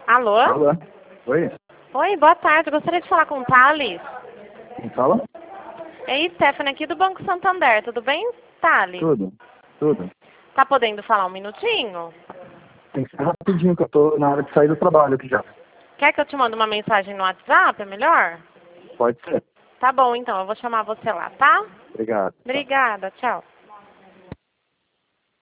Alô? Alô? Oi? Oi, boa tarde. Eu gostaria de falar com o Thales. Quem fala? É Stephanie aqui do Banco Santander. Tudo bem, Thales? Tudo. Tá podendo falar um minutinho? Tem que ser rapidinho que eu tô na hora de sair do trabalho aqui já. Quer que eu te mande uma mensagem no WhatsApp? É melhor? Pode ser. Tá bom, então. Eu vou chamar você lá, tá? Obrigado. Obrigada. Tchau.